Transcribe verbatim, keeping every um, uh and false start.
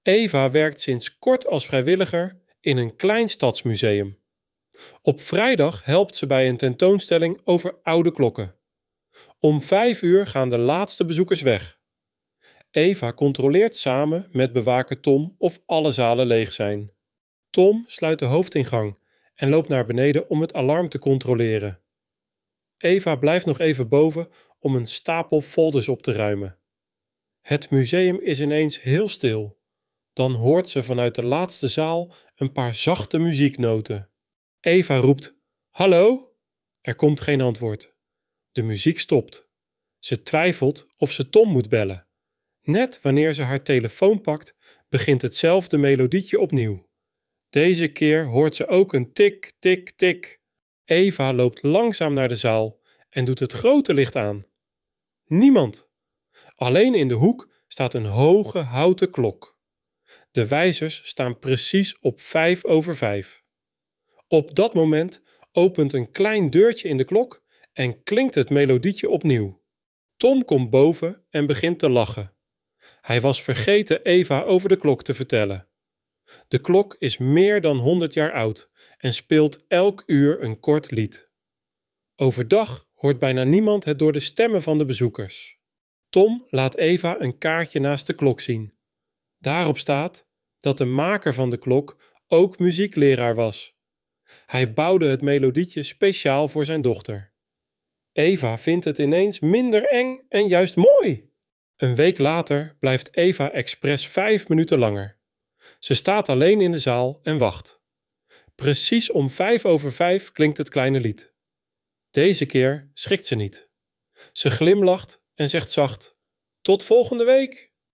Eva werkt sinds kort als vrijwilliger in een klein stadsmuseum. Op vrijdag helpt ze bij een tentoonstelling over oude klokken. Om vijf uur gaan de laatste bezoekers weg. Eva controleert samen met bewaker Tom of alle zalen leeg zijn. Tom sluit de hoofdingang en loopt naar beneden om het alarm te controleren. Eva blijft nog even boven om een stapel folders op te ruimen. Het museum is ineens heel stil. Dan hoort ze vanuit de laatste zaal een paar zachte muzieknoten. Eva roept: "Hallo?" Er komt geen antwoord. De muziek stopt. Ze twijfelt of ze Tom moet bellen. Net wanneer ze haar telefoon pakt, begint hetzelfde melodietje opnieuw. Deze keer hoort ze ook een tik, tik, tik. Eva loopt langzaam naar de zaal en doet het grote licht aan. Niemand. Alleen in de hoek staat een hoge houten klok. De wijzers staan precies op vijf over vijf. Op dat moment opent een klein deurtje in de klok en klinkt het melodietje opnieuw. Tom komt boven en begint te lachen. Hij was vergeten Eva over de klok te vertellen. De klok is meer dan honderd jaar oud en speelt elk uur een kort lied. Overdag hoort bijna niemand het door de stemmen van de bezoekers. Tom laat Eva een kaartje naast de klok zien. Daarop staat dat de maker van de klok ook muziekleraar was. Hij bouwde het melodietje speciaal voor zijn dochter. Eva vindt het ineens minder eng en juist mooi. Een week later blijft Eva expres vijf minuten langer. Ze staat alleen in de zaal en wacht. Precies om vijf over vijf klinkt het kleine lied. Deze keer schrikt ze niet. Ze glimlacht en zegt zacht: "Tot volgende week!"